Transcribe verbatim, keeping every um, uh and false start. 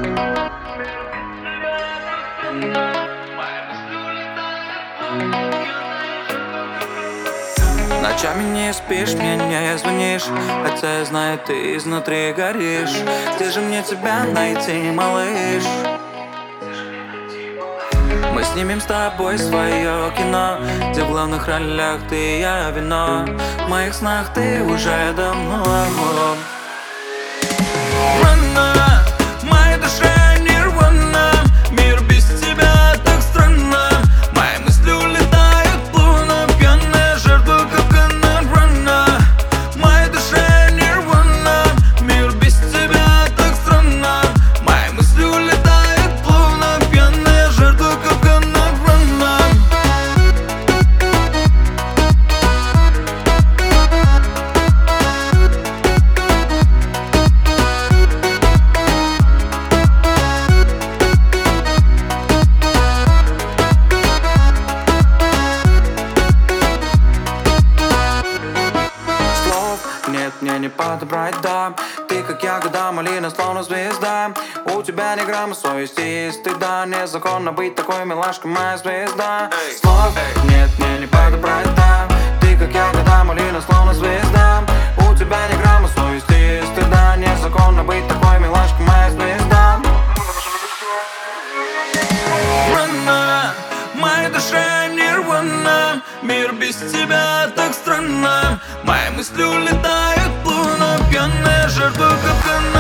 Ночами не спишь, мне не звонишь, хотя я знаю, ты изнутри горишь. Где же мне тебя найти, малыш? Мы снимем с тобой свое кино, где в главных ролях ты и я вино. В моих снах ты уже давно. Рано, в моей душе нирвана, мир без тебя так странно. Мои мысли улетают плавно, пьяная жертва капкана. Рано, в моей душе нирвана, мир без тебя так странно. Мои мысли улетают плавно, пьяная жертва капкана. Нет, мне не подобрать, да. Ты как ягода, малина, словно звезда. У тебя ни грамма совести и стыда. Незаконно быть такой милашкой, моя звезда. Слов нет, мне не подобрать, да. Ты как ягода, малина, словно звезда. У тебя ни грамма совести и стыда. Незаконно быть такой милашкой, моя звезда. Рано, в моей душе нирвана, мир без тебя так странно. Мои мысли улетают плавно, пьяная жертва капкана.